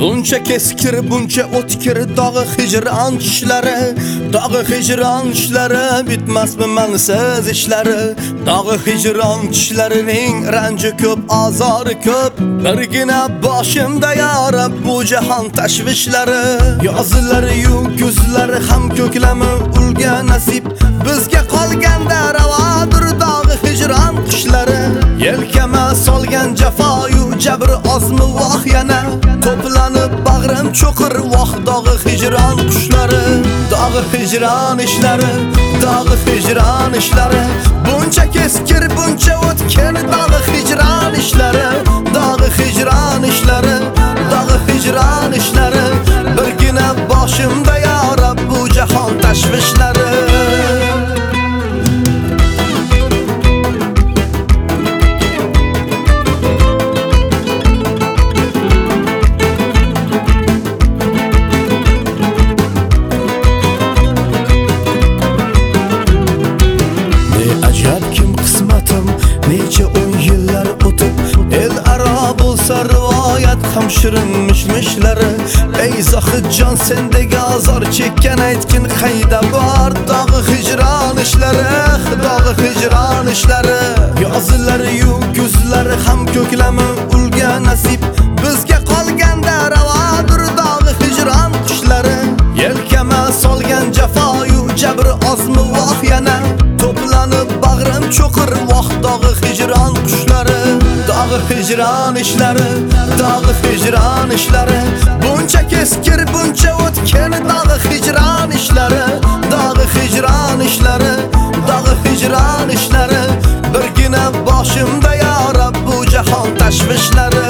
Buncha keskir, buncha o'tkir dog'i hijron ishlari, dog'i hijron ishlari, bitmasmi mansiz ishlari. Dog'i hijron ishlarining ranji ko'p, azori ko'p. Birgina boshimda yorib bu jahon tashvishlari. Yozilari-yu kuzlari ham ko'klami ulga nasib. Bizga qolganda ravodir dog'i hijron qishlari. Yelkama solgan jafoyu jabr ozmi voh yana. To'planib bag'rim cho'qir voh dog'i hijron qushlari. Dog'i hijron ishlari, dog'i hijron ishlari. Buncha keskir, buncha o'tkir dog'i hijron ishlari. Dog'i hijron ishlari, dog'i hijron ishlari. Birgina boshimda yorib bu jahon tashvishlari. Necha 10 yillar o'tib el aro bo'lsa rivoyat ham shirin mishmishlari. Ey Zohidjon sendagi azor chekkan aytgin qayda bor dog'i hijron ishlari, dog'i hijron ishlari. Yozilari-yu kuzlari ham ko'klami ulga nasib. Bizga qolganda ravodir dog'i hijron qishlari. Yelkama solgan jafoyu jabr ozmi voh yana. To'planib bag'rim cho'qir voh dog'i hijron qushlari. Dog'i hijron ishlari, dog'i hijron ishlari. Buncha keskir, buncha o'tkir dog'i hijron ishlari. Dog'i hijron ishlari, dog'i hijron ishlari. Birgina boshimda yorib bu jahon tashvishlari.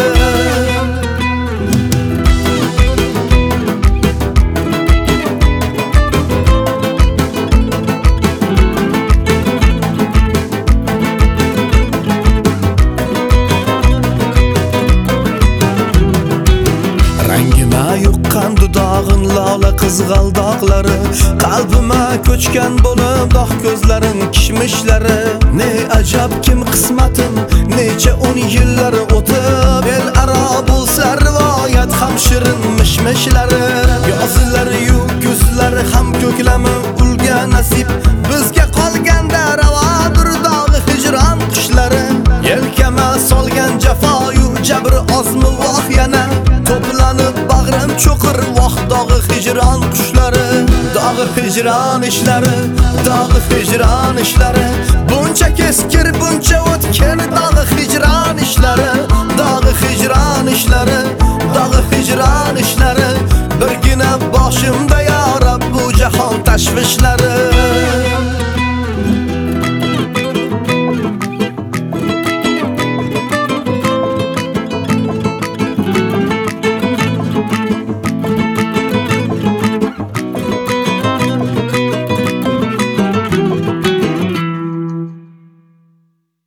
Yuqqan dudog'in lola qizg'aldoqlari. Qalbima ko'chgan bo'lib dog' ko'zlarim kishmishlari. Ne ajab kim qismatim, necha 10 yillar o'tib el aro bo'lsa rivoyat ham shirin mishmishlari. Yozilari-yu kuzlari ham ko'klami ulga nasib. Bizga qolganda ravodir dog'i hijron qishlari. Yelkama solgan jafoyu jabr ozmi voh yana. To'planib bag'rim cho'qir voh dog'i hijron qushlari. Dog'i hijron ishlari, dog'i hijron ishlari. Buncha keskir, buncha o'tkir dog'i hijron ishlari. Dog'i hijron ishlari, dog'i hijron ishlari. Birgina boshimda yorib bu jahon tashvishlari.